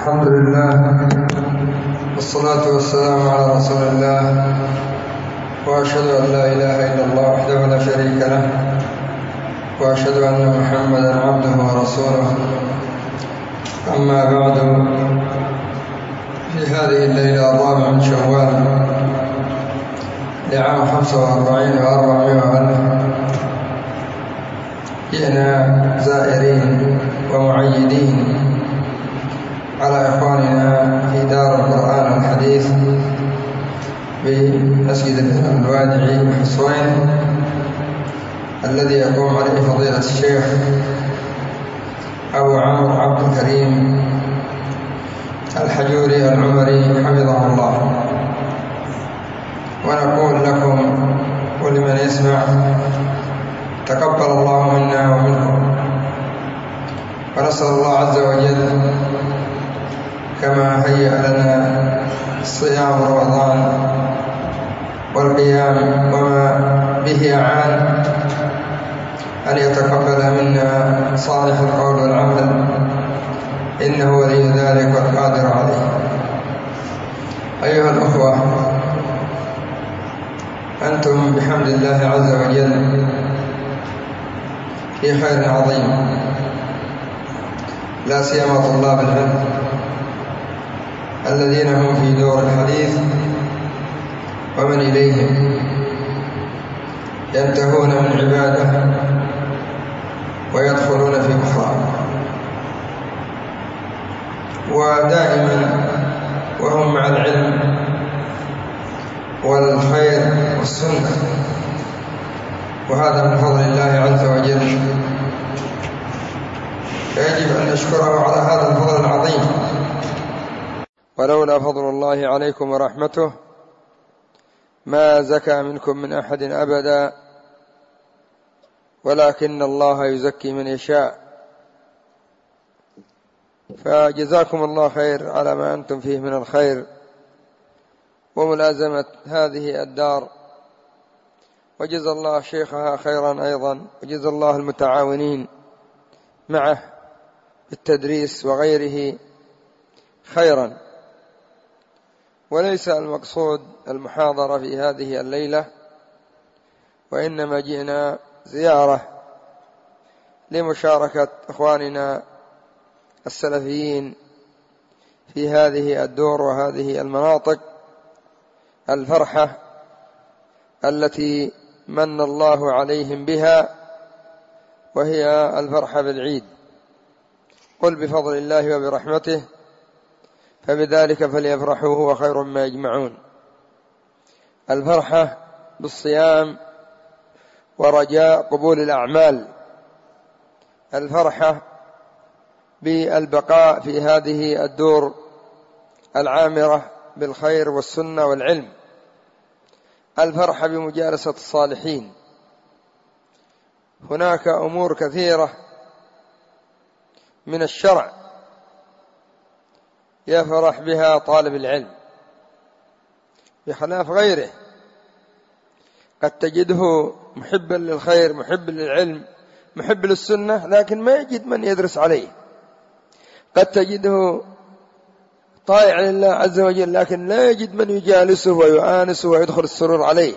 الحمد لله والصلاة والسلام على رسول الله، وأشهد أن لا إله إلا الله وحده لا شريك له، وأشهد أن محمدا عبده ورسوله. أما بعد، في هذه الليلة 4 من شوال لعام 45 و400 ألف جئنا زائرين ومعيدين على إخواننا في دار القرآن الحديث بمسجد الإمام الوادعي بحصوين، الذي يقوم عليه فضيلة الشيخ أبو عمرو عبد الكريم الحجوري العمري حفظه الله. ونقول لكم ولمن يسمع: تقبل الله منا ومنكم، ونسأل الله عز وجل كما هيأ لنا صيام رمضان والقيام وما به أعان أن يتقبل منا صالح القول والعمل، إنه ولي ذلك والقادر عليه. أيها الأخوة، أنتم بحمد الله عز وجل في خير عظيم، لا سيما طلاب العلم الذين هم في دور الحديث ومن إليهم، ينتهون من عبادة ويدخلون في أخرى، ودائما وهم مع العلم والخير والسنة، وهذا من فضل الله عز وجل، فيجب أن نشكره على هذا الفضل العظيم. ولولا فضل الله عليكم ورحمته ما زكى منكم من أحد أبدا، ولكن الله يزكي من يشاء. فجزاكم الله خير على ما أنتم فيه من الخير وملازمة هذه الدار، وجزا الله شيخها خيرا أيضا، وجزا الله المتعاونين معه بالتدريس وغيره خيرا. وليس المقصود المحاضرة في هذه الليلة، وإنما جئنا زيارة لمشاركة إخواننا السلفيين في هذه الدور وهذه المناطق الفرحة التي من الله عليهم بها، وهي الفرحة بالعيد. قل بفضل الله وبرحمته فبذلك فليفرحوا هو خير ما يجمعون. الفرحة بالصيام ورجاء قبول الأعمال، الفرحة بالبقاء في هذه الدور العامرة بالخير والسنة والعلم، الفرحة بمجالسة الصالحين. هناك أمور كثيرة من الشرع يفرح بها طالب العلم بخلاف غيره. قد تجده محبا للخير، محب للعلم، محب للسنة، لكن ما يجد من يدرس عليه. قد تجده طائع لله عز وجل، لكن لا يجد من يجالسه ويؤانسه ويدخل السرور عليه.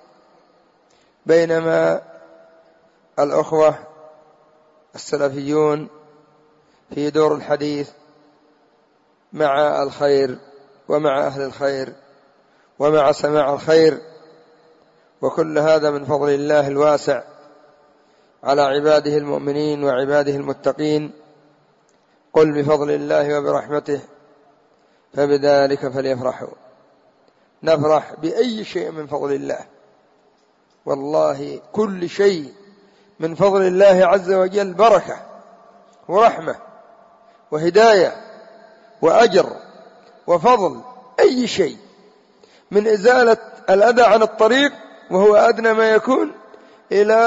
بينما الأخوة السلفيون في دور الحديث مع الخير ومع أهل الخير ومع سماع الخير، وكل هذا من فضل الله الواسع على عباده المؤمنين وعباده المتقين. قل بفضل الله وبرحمته فبذلك فليفرحوا. نفرح بأي شيء من فضل الله، والله كل شيء من فضل الله عز وجل بركة ورحمة وهداية وأجر وفضل. أي شيء من إزالة الأذى عن الطريق، وهو أدنى ما يكون، إلى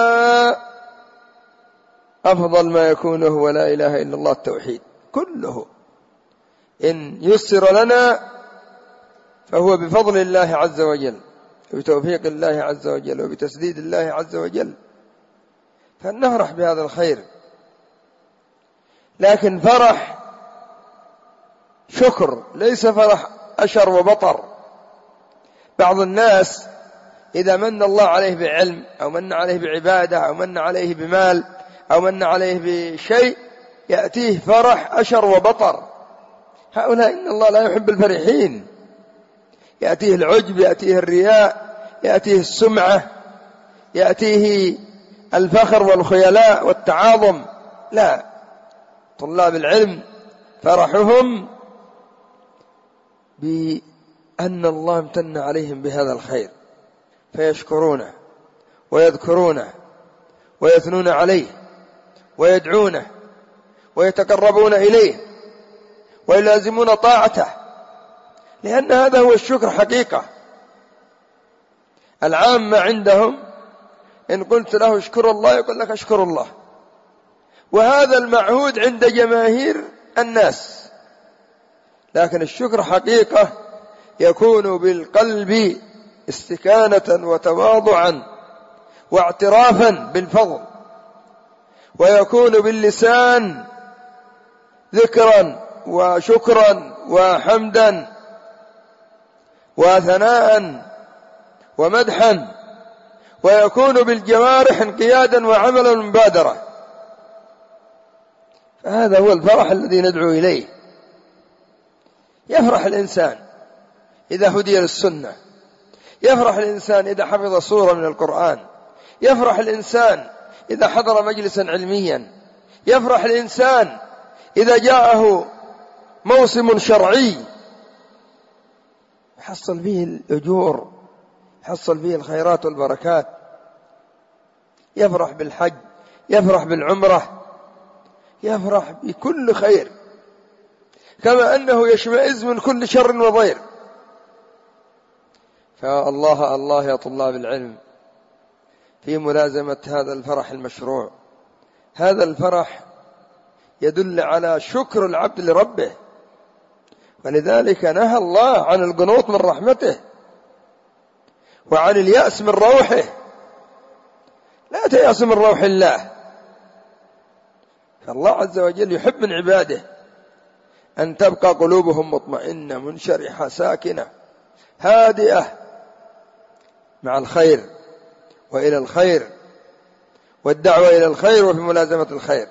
أفضل ما يكون هو لا إله إلا الله التوحيد، كله إن يسر لنا فهو بفضل الله عز وجل وبتوفيق الله عز وجل وبتسديد الله عز وجل، فلنفرح بهذا الخير. لكن فرح شكر، ليس فرح أشر وبطر. بعض الناس إذا من الله عليه بعلم أو من عليه بعبادة أو من عليه بمال أو من عليه بشيء يأتيه فرح أشر وبطر. هؤلاء إن الله لا يحب الفرحين. يأتيه العجب، يأتيه الرياء، يأتيه السمعة، يأتيه الفخر والخيلاء والتعاظم. لا، طلاب العلم فرحهم بأن الله امتن عليهم بهذا الخير فيشكرونه ويذكرونه ويثنون عليه ويدعونه ويتقربون إليه ويلازمون طاعته، لأن هذا هو الشكر حقيقة. العامة عندهم إن قلت له اشكر الله يقول لك اشكر الله، وهذا المعهود عند جماهير الناس. لكن الشكر حقيقة يكون بالقلب استكانة وتواضعا واعترافا بالفضل، ويكون باللسان ذكرا وشكرا وحمدا وثناء ومدحا، ويكون بالجوارح انقيادا وعملا ومبادرة. فهذا هو الفرح الذي ندعو إليه. يفرح الإنسان إذا هدي للسنة، يفرح الإنسان إذا حفظ سورة من القرآن، يفرح الإنسان إذا حضر مجلسا علميا، يفرح الإنسان إذا جاءه موسم شرعي يحصل فيه الأجور، يحصل فيه الخيرات والبركات. يفرح بالحج، يفرح بالعمرة، يفرح بكل خير، كما أنه يشمئز من كل شر وضير. فالله الله يا طلاب العلم في ملازمة هذا الفرح المشروع. هذا الفرح يدل على شكر العبد لربه، ولذلك نهى الله عن القنوط من رحمته وعن اليأس من روحه. لا تيأس من روح الله. فالله عز وجل يحب من عباده أن تبقى قلوبهم مطمئنة منشرحة ساكنة هادئة مع الخير وإلى الخير والدعوة إلى الخير وفي ملازمة الخير.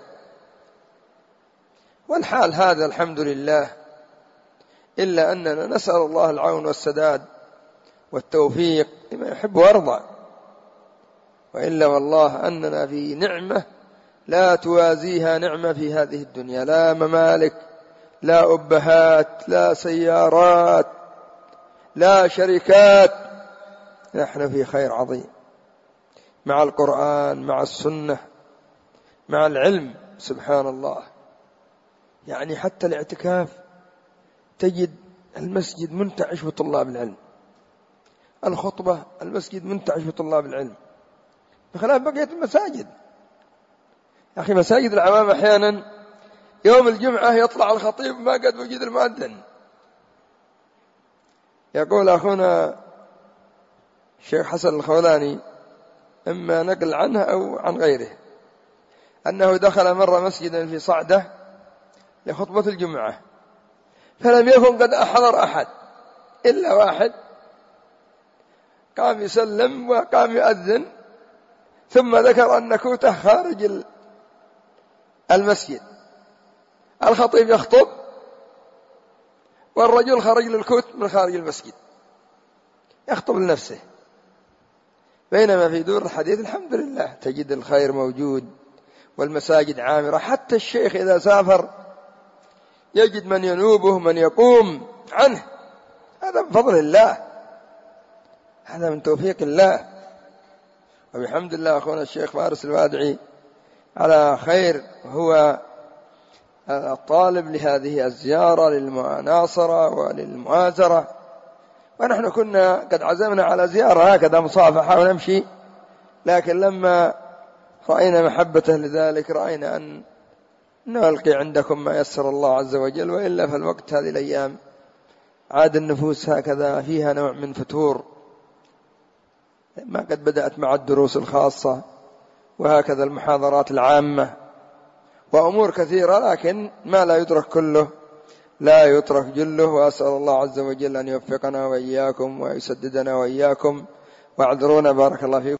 والحال هذا الحمد لله، إلا أننا نسأل الله العون والسداد والتوفيق لما يحب ويرضى. وإلا والله أننا في نعمة لا توازيها نعمة في هذه الدنيا، لا ممالك، لا أبهات، لا سيارات، لا شركات. نحن في خير عظيم مع القرآن، مع السنة، مع العلم. سبحان الله، يعني حتى الاعتكاف تجد المسجد منتعش بطلاب العلم، الخطبة المسجد منتعش بطلاب العلم، بخلاف بقية المساجد. يا أخي مساجد العوام أحيانا يوم الجمعة يطلع الخطيب ما قد وجد المؤذن. يقول أخونا الشيخ حسن الخولاني إما نقل عنه أو عن غيره أنه دخل مرة مسجدا في صعدة لخطبة الجمعة، فلم يكن قد أحضر أحد إلا واحد قام يسلم وقام يؤذن، ثم ذكر أن كوته خارج المسجد، الخطيب يخطب والرجل خرج للكوت من خارج المسجد يخطب لنفسه. بينما في دور الحديث الحمد لله تجد الخير موجود والمساجد عامرة. حتى الشيخ إذا سافر يجد من ينوبه، من يقوم عنه. هذا من فضل الله، هذا من توفيق الله. وبحمد الله أخونا الشيخ فارس الوادعي على خير، هو الطالب لهذه الزيارة للمناصرة وللمؤازرة. ونحن كنا قد عزمنا على زيارة هكذا مصافحة ونمشي، لكن لما رأينا محبته لذلك رأينا أن نلقي عندكم ما يسر الله عز وجل. وإلا فالوقت هذه الأيام عاد النفوس هكذا فيها نوع من فتور، ما قد بدأت مع الدروس الخاصة وهكذا المحاضرات العامة وأمور كثيرة، لكن ما لا يدرك كله لا يترك جله. وأسأل الله عز وجل أن يوفقنا وإياكم ويسددنا وإياكم. واعذرونا بارك الله فيكم.